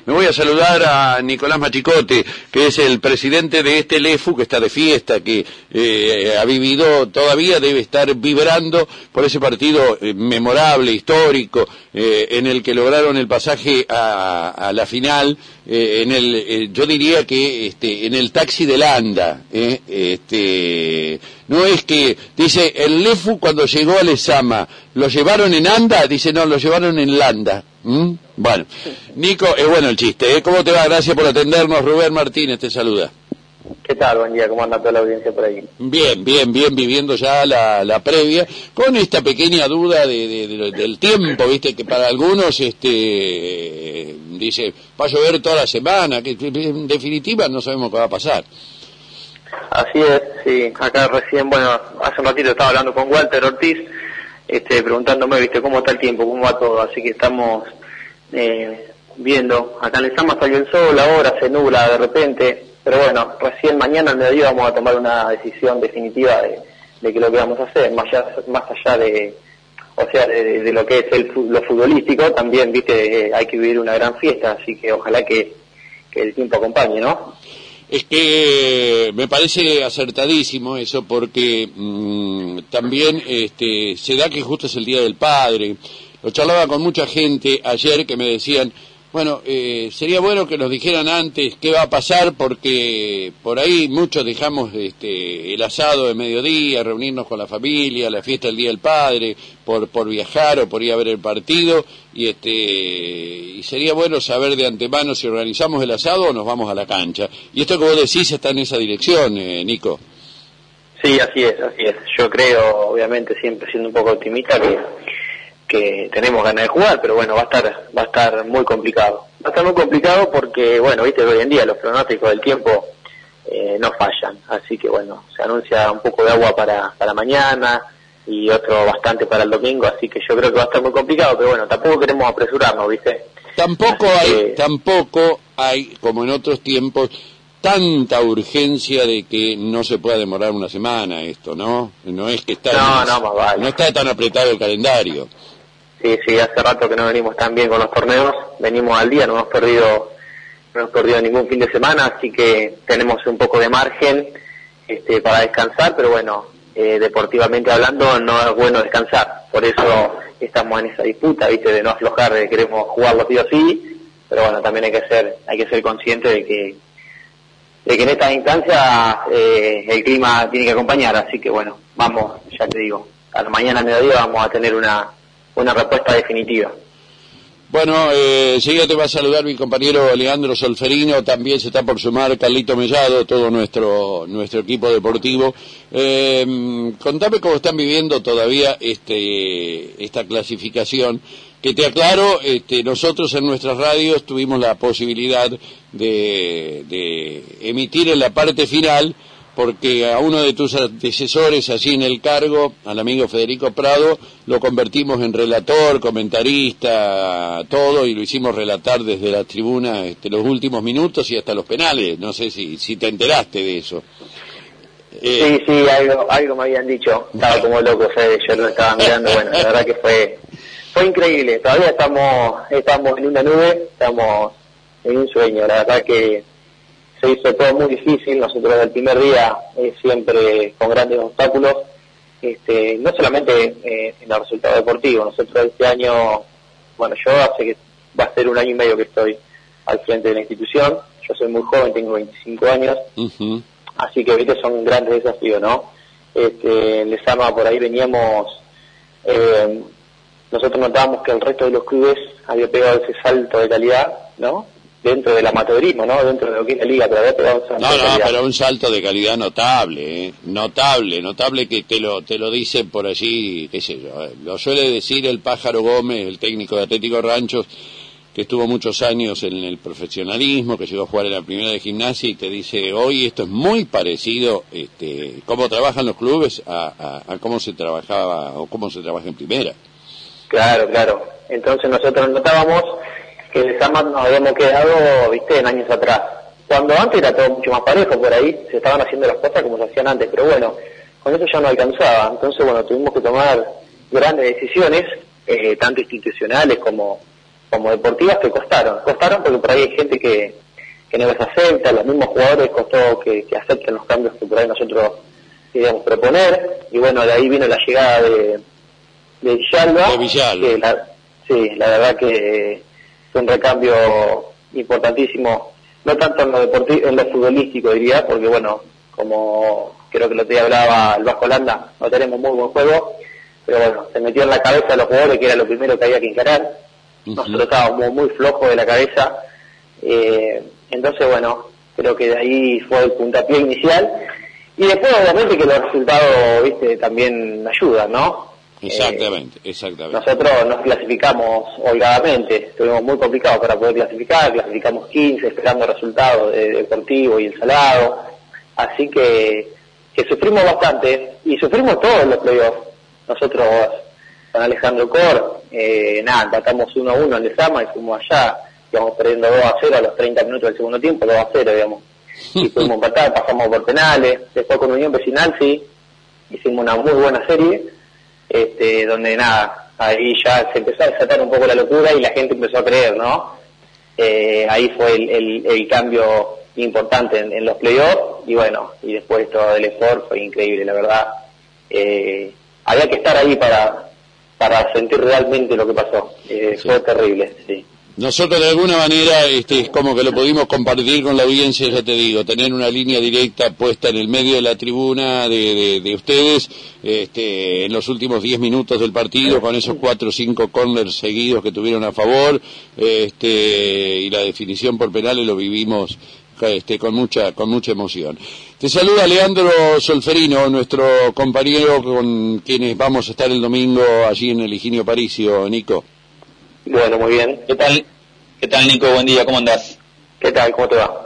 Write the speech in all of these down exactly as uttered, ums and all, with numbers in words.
Me voy a saludar a Nicolás Machicote, que es el presidente de este LEFU, que está de fiesta, que eh, ha vivido, todavía debe estar vibrando por ese partido eh, memorable, histórico, eh, en el que lograron el pasaje a, a la final, eh, en el, eh, yo diría que este, en el taxi de Landa, eh, este, no es que, dice, el LEFU cuando llegó a Lezama, ¿lo llevaron en anda? Dice, no, lo llevaron en Landa. ¿Mm? Bueno, Nico, es bueno el chiste, ¿eh? ¿Cómo te va? Gracias por atendernos. Rubén Martínez te saluda. ¿Qué tal? Buen día, ¿cómo anda toda la audiencia por ahí? Bien, bien, bien, viviendo ya la, la previa, con esta pequeña duda de, de, de, del tiempo, viste, que para algunos, este, dice, va a llover toda la semana, que en definitiva no sabemos qué va a pasar. Así es, sí, acá recién, bueno, hace un ratito estaba hablando con Walter Ortiz, este, preguntándome, viste, cómo está el tiempo, cómo va todo, así que estamos eh, viendo, acá en Lezama salió el sol, ahora se nubla de repente, pero bueno, recién mañana al mediodía vamos a tomar una decisión definitiva de, de qué es lo que vamos a hacer, más allá, más allá de, o sea, de, de lo que es el, lo futbolístico, también, viste, eh, hay que vivir una gran fiesta, así que ojalá que, que el tiempo acompañe, ¿no? Es que me parece acertadísimo eso, porque mmm, también este, se da que justo es el Día del Padre. Lo charlaba con mucha gente ayer que me decían, bueno, eh, sería bueno que nos dijeran antes qué va a pasar, porque por ahí muchos dejamos este, el asado de mediodía, reunirnos con la familia, la fiesta del Día del Padre, por por viajar o por ir a ver el partido, y este y sería bueno saber de antemano si organizamos el asado o nos vamos a la cancha. Y esto que vos decís está en esa dirección, eh, Nico. Sí, así es, así es. Yo creo, obviamente, siempre siendo un poco optimista, que que tenemos ganas de jugar, pero bueno, va a estar va a estar muy complicado. Va a estar muy complicado porque, bueno, viste, hoy en día los pronósticos del tiempo eh, no fallan, así que bueno, se anuncia un poco de agua para, para mañana y otro bastante para el domingo, así que yo creo que va a estar muy complicado, pero bueno, tampoco queremos apresurarnos, viste. Tampoco así hay, que... tampoco hay, como en otros tiempos, tanta urgencia de que no se pueda demorar una semana esto, ¿no? No es que está, no, no, más vale. No está tan apretado el calendario. Sí, sí, hace rato que no venimos tan bien con los torneos, venimos al día, no hemos perdido no hemos perdido ningún fin de semana, así que tenemos un poco de margen este, para descansar, pero bueno, eh, deportivamente hablando no es bueno descansar, por eso estamos en esa disputa, viste, de no aflojar, de queremos jugarlo sí o sí, pero bueno, también hay que ser hay que ser consciente de que de que en estas instancias eh, el clima tiene que acompañar, así que bueno, vamos, ya te digo, a la mañana a mediodía vamos a tener una una respuesta definitiva. Bueno, eh, enseguida te va a saludar mi compañero Leandro Solferino, también se está por sumar Carlito Mellado, todo nuestro nuestro equipo deportivo. Eh, contame cómo están viviendo todavía este esta clasificación, que te aclaro, este, nosotros en nuestras radios tuvimos la posibilidad de, de emitir en la parte final, porque a uno de tus antecesores allí en el cargo, al amigo Federico Prado, lo convertimos en relator, comentarista, todo, y lo hicimos relatar desde la tribuna este, los últimos minutos y hasta los penales. No sé si, si te enteraste de eso. Eh, sí, sí, algo, algo me habían dicho. Estaba como loco, Fede, yo lo estaba mirando. Bueno, la verdad que fue fue increíble. Todavía estamos estamos en una nube, estamos en un sueño. La verdad que se hizo todo muy difícil, nosotros desde el primer día eh, siempre con grandes obstáculos, este, no solamente eh, en el resultado deportivo, nosotros este año, bueno, yo hace que va a ser un año y medio que estoy al frente de la institución, yo soy muy joven, tengo veinticinco años, uh-huh. Así que viste, son grandes desafíos, ¿no? Este, en Lezama por ahí veníamos, eh, nosotros notábamos que el resto de los clubes había pegado ese salto de calidad, ¿no? Dentro del amateurismo, ¿no? Dentro de lo que es la liga, pero había pegado un salto no, de no, calidad. pero un salto de calidad notable, ¿eh? Notable, notable que te lo te lo dicen por allí, qué sé yo, ¿eh? Lo suele decir el Pájaro Gómez, el técnico de Atlético Ranchos, que estuvo muchos años en el profesionalismo, que llegó a jugar en la primera de Gimnasia, y te dice, hoy esto es muy parecido, este, cómo trabajan los clubes a, a, a cómo se trabajaba, o cómo se trabaja en primera. Claro, claro. Entonces nosotros notábamos que el Lezama nos habíamos quedado, viste, en años atrás. Cuando antes era todo mucho más parejo, por ahí se estaban haciendo las cosas como se hacían antes, pero bueno, con eso ya no alcanzaba. Entonces, bueno, tuvimos que tomar grandes decisiones, eh, tanto institucionales como como deportivas que costaron, costaron porque por ahí hay gente que, que no las acepta, los mismos jugadores costó que, que acepten los cambios que por ahí nosotros queríamos proponer, y bueno, de ahí vino la llegada de, de Villalba, de Villalba. Que la, sí, la verdad que fue un recambio importantísimo, no tanto en lo deportivo, en lo futbolístico diría, porque bueno, como creo que lo te hablaba el Vasco Holanda, no tenemos muy buen juego, pero bueno, se metió en la cabeza de los jugadores que era lo primero que había que encarar. Uh-huh. Nosotros estábamos muy flojos de la cabeza, eh, entonces bueno, creo que de ahí fue el puntapié inicial, y después obviamente que los resultados, viste, también ayudan, ¿no? Exactamente, eh, exactamente. Nosotros nos clasificamos holgadamente, estuvimos muy complicados para poder clasificar, clasificamos quince esperando resultados de Deportivo y El Salado, así que, que sufrimos bastante, y sufrimos todos los playoffs. Nosotros con Alejandro Cor, eh, nada, empatamos uno a uno en Lezama y fuimos allá, íbamos perdiendo dos a cero a los treinta minutos del segundo tiempo, dos a cero, digamos, y pudimos empatar, pasamos por penales, después con Unión Vecinal sí, hicimos una muy buena serie, este, donde nada, ahí ya se empezó a desatar un poco la locura y la gente empezó a creer, ¿no? Eh, ahí fue el, el, el cambio importante en, en los playoffs, y bueno, y después todo el esfuerzo fue increíble, la verdad. Eh, había que estar ahí para para sentir realmente lo que pasó, eh, sí. Fue terrible, sí. Nosotros de alguna manera este, es como que lo pudimos compartir con la audiencia, ya te digo, tener una línea directa puesta en el medio de la tribuna de, de, de ustedes este, en los últimos diez minutos del partido, con esos cuatro o cinco corners seguidos que tuvieron a favor, este, y la definición por penales lo vivimos este, con mucha con mucha emoción. Te saluda Leandro Solferino, nuestro compañero con quienes vamos a estar el domingo allí en el Higinio Aparicio, Nico. Bueno, muy bien. ¿Qué tal? ¿Qué tal, Nico? Buen día, ¿cómo andás? ¿Qué tal? ¿Cómo te va?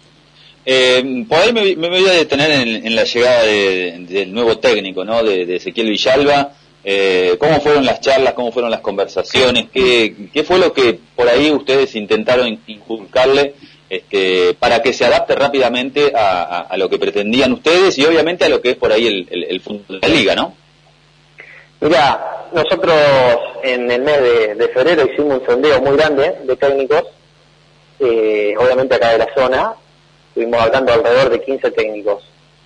Eh, por ahí me, me voy a detener en, en la llegada de, de, del nuevo técnico, ¿no? De, de Ezequiel Villalba. Eh, ¿Cómo fueron las charlas? ¿Cómo fueron las conversaciones? ¿Qué, qué fue lo que por ahí ustedes intentaron inculcarle este, para que se adapte rápidamente a, a, a lo que pretendían ustedes y obviamente a lo que es por ahí el, el, el fútbol de la liga, ¿no? Mira, nosotros en el mes de, de febrero hicimos un sondeo muy grande de técnicos, eh, obviamente acá de la zona, estuvimos hablando alrededor de quince técnicos,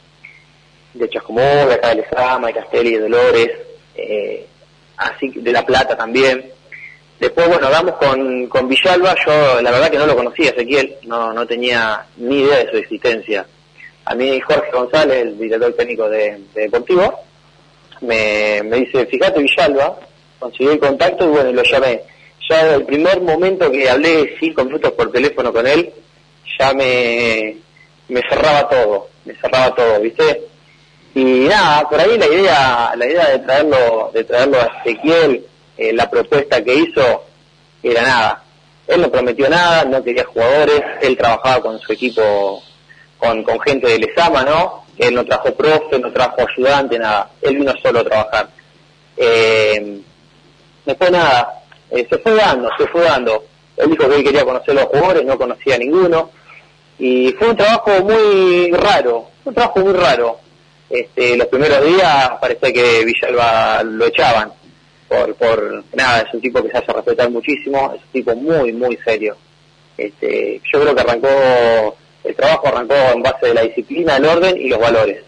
de Chascomús, de acá de Lezama, de Castelli, de Dolores, eh, así de La Plata también. Después, bueno, hablamos con, con Villalba, yo la verdad que no lo conocía, Ezequiel, no, no tenía ni idea de su existencia. A mí Jorge González, el director técnico de, de Deportivo, Me, me dice, fíjate Villalba, conseguí el contacto y bueno, lo llamé. Ya desde el primer momento que hablé cinco minutos por teléfono con él, ya me, me cerraba todo, me cerraba todo, ¿viste? Y nada, por ahí la idea, la idea de traerlo, de traerlo a Ezequiel, eh, la propuesta que hizo, era nada. Él no prometió nada, no quería jugadores, él trabajaba con su equipo, con, con gente de Lezama, ¿no? Él no trajo profe, no trajo ayudante, nada. Él vino solo a trabajar. Eh, después nada, eh, se fue dando, se fue dando. Él dijo que él quería conocer a los jugadores, no conocía a ninguno. Y fue un trabajo muy raro, un trabajo muy raro. Este, los primeros días parecía que Villalba lo echaban. Por, por nada, es un tipo que se hace respetar muchísimo, es un tipo muy, muy serio. Este, yo creo que arrancó... El trabajo arrancó en base de la disciplina, el orden y los valores.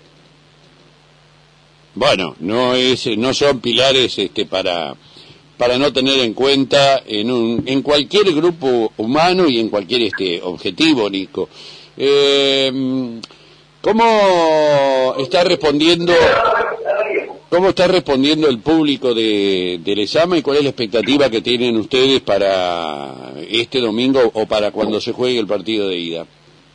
Bueno, no es, no son pilares este, para para no tener en cuenta en un en cualquier grupo humano y en cualquier este objetivo, Nico. Eh, ¿Cómo está respondiendo cómo está respondiendo el público de, de Lezama y cuál es la expectativa que tienen ustedes para este domingo o para cuando se juegue el partido de ida?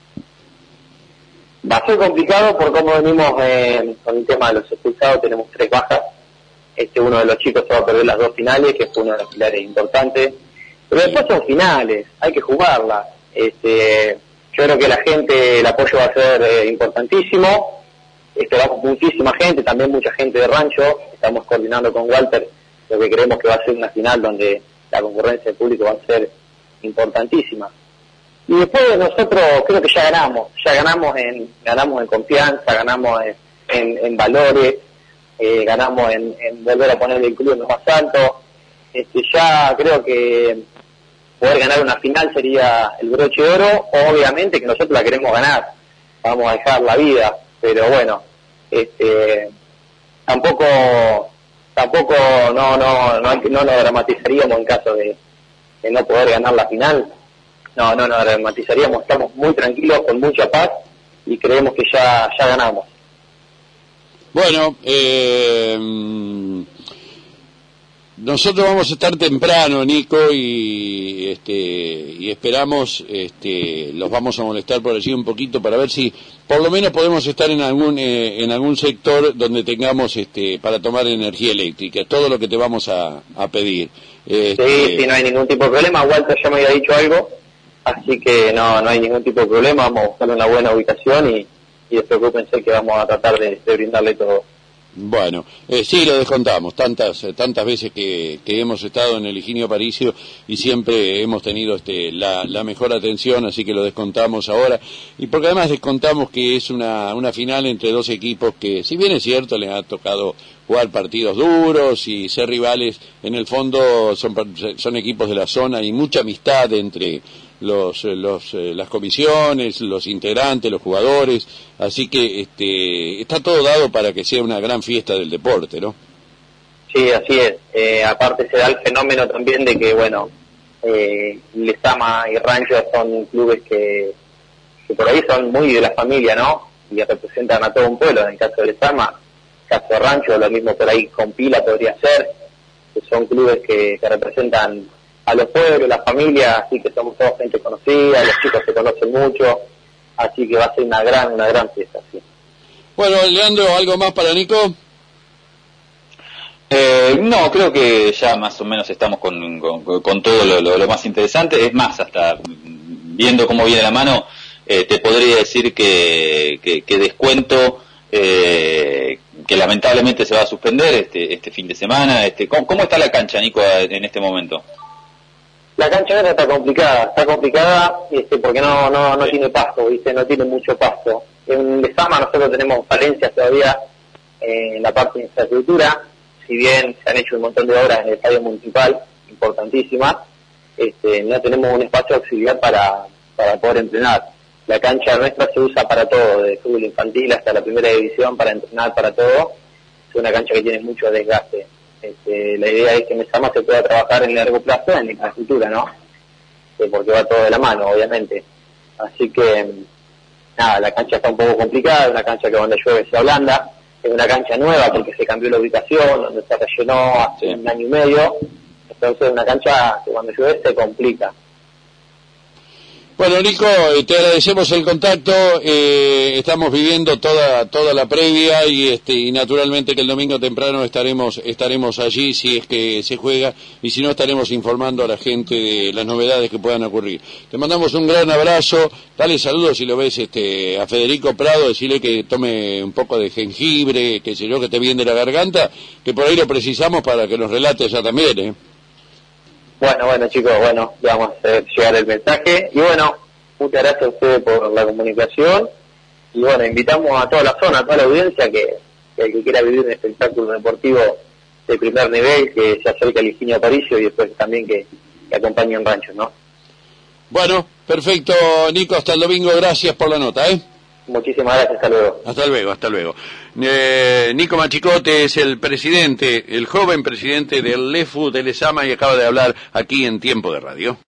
Va a ser complicado por cómo venimos eh, con el tema de los expulsados, tenemos tres bajas, este uno de los chicos se va a perder las dos finales, que fue uno de los pilares importantes, pero después son finales, hay que jugarlas, este, yo creo que la gente, el apoyo va a ser eh, importantísimo, esperamos muchísima gente, también mucha gente de rancho, estamos coordinando con Walter, lo que creemos que va a ser una final donde la concurrencia del público va a ser importantísima. Y después nosotros creo que ya ganamos, ya ganamos en ganamos en confianza, ganamos en, en, en valores, eh, ganamos en, en volver a poner el club en lo más alto. Este, ya creo que poder ganar una final sería el broche de oro. Obviamente que nosotros la queremos ganar, vamos a dejar la vida, pero bueno, este, tampoco tampoco no no no, no nos dramatizaríamos en caso de, de no poder ganar la final. No, no nos dramatizaríamos, estamos muy tranquilos, con mucha paz, y creemos que ya ya ganamos. Bueno, eh, nosotros vamos a estar temprano, Nico, y este y esperamos, este, los vamos a molestar por allí un poquito para ver si por lo menos podemos estar en algún eh, en algún sector donde tengamos este para tomar energía eléctrica, todo lo que te vamos a, a pedir. Este... Sí, sí, no hay ningún tipo de problema. Walter ya me había dicho algo, así que no no hay ningún tipo de problema. Vamos a buscar una buena ubicación y y despreocúpense que vamos a tratar de, de brindarle todo. Bueno, eh, sí, lo descontamos, tantas tantas veces que, que hemos estado en el Higinio Aparicio y siempre hemos tenido este la, la mejor atención, así que lo descontamos ahora, y porque además descontamos que es una, una final entre dos equipos que, si bien es cierto, les ha tocado jugar partidos duros y ser rivales, en el fondo son, son equipos de la zona y mucha amistad entre los, los eh, las comisiones, los integrantes, los jugadores, así que este está todo dado para que sea una gran fiesta del deporte, ¿no? Sí, así es. Eh, aparte se da el fenómeno también de que, bueno, eh, Lezama y Rancho son clubes que, que por ahí son muy de la familia, ¿no? Y representan a todo un pueblo. En el caso de Lezama, en el caso de Rancho, lo mismo por ahí con Pila podría ser, que son clubes que, que representan a los pueblos, las familias, así que somos todos gente conocida, los chicos se conocen mucho, así que va a ser una gran, una gran fiesta, sí. Bueno, Leandro, ¿algo más para Nico? Eh, no, creo que ya más o menos estamos con, con, con todo lo, lo, lo más interesante. Es más, hasta viendo cómo viene la mano, eh, te podría decir que, que, que descuento eh, que lamentablemente se va a suspender este, este fin de semana. Este, ¿cómo, ¿Cómo está la cancha, Nico, en este momento? La cancha nuestra está complicada, está complicada este, porque no no no tiene pasto, ¿viste? No tiene mucho pasto. En Lezama nosotros tenemos falencias todavía eh, en la parte de infraestructura, si bien se han hecho un montón de obras en el estadio municipal, importantísimas, este, no tenemos un espacio auxiliar para, para poder entrenar. La cancha nuestra se usa para todo, de fútbol infantil hasta la primera división, para entrenar, para todo. Es una cancha que tiene mucho desgaste. Este, la idea es que en Lezama se pueda trabajar en largo plazo en la infraestructura, ¿no? Eh, porque va todo de la mano, obviamente. Así que, nada, la cancha está un poco complicada, es una cancha que cuando llueve se ablanda, es una cancha nueva porque se cambió la ubicación, donde se rellenó hace sí. un año y medio, entonces es una cancha que cuando llueve se complica. Bueno, Nico, te agradecemos el contacto, eh, estamos viviendo toda toda la previa y este y naturalmente que el domingo temprano estaremos estaremos allí si es que se juega y si no estaremos informando a la gente de las novedades que puedan ocurrir. Te mandamos un gran abrazo, dale saludos si lo ves este a Federico Prado, decirle que tome un poco de jengibre, que sé yo, que te viene de la garganta, que por ahí lo precisamos para que nos relate allá también, ¿eh? Bueno, bueno chicos, bueno, le vamos a hacer llegar el mensaje y bueno, muchas gracias a ustedes por la comunicación y bueno, invitamos a toda la zona, a toda la audiencia que, que el que quiera vivir un espectáculo deportivo de primer nivel, que se acerque al Higinio Aparicio y después también que, que acompañe en Ranchos, ¿no? Bueno, perfecto, Nico, hasta el domingo, gracias por la nota, ¿eh? Muchísimas gracias, hasta luego. Hasta luego, hasta luego. Eh, Nico Machicote es el presidente, el joven presidente del LEFU de Lezama y acaba de hablar aquí en Tiempo de Radio.